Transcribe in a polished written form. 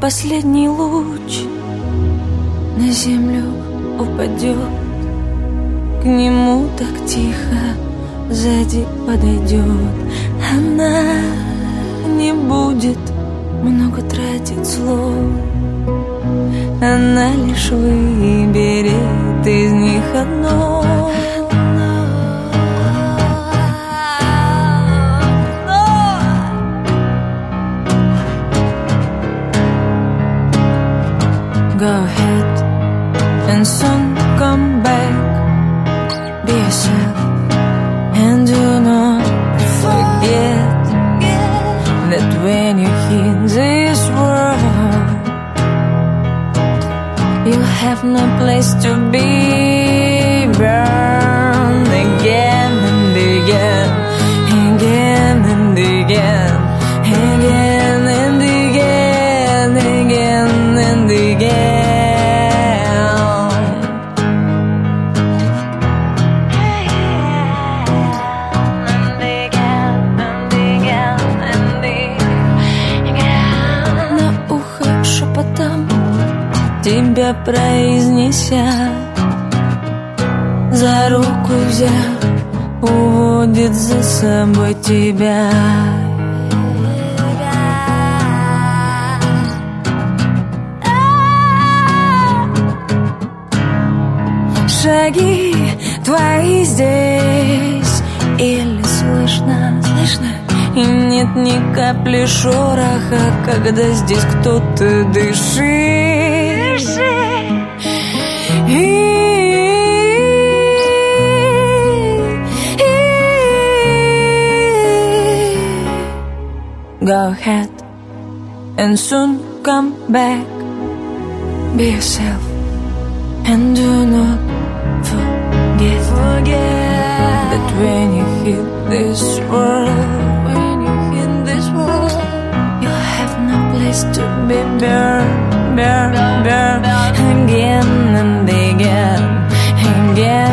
последний луч на землю упадет, к нему так тихо сзади подойдет. Она не будет много тратить слов, она лишь выберет из них одно. Go ahead and soon come back. Be yourself and do not forget that when you hit this world, you'll have no place to be. Burn again and again, again and again, again and again, again and again. Тебя произнеся, за руку взяв, уводит за собой тебя. Шаги твои здесь или слышно, и нет ни капли шороха, когда здесь кто-то дышит. Go ahead and soon come back. Be yourself and do not forget that when you hit this world, you have no place to be. Burn, burn, burn, again and again, again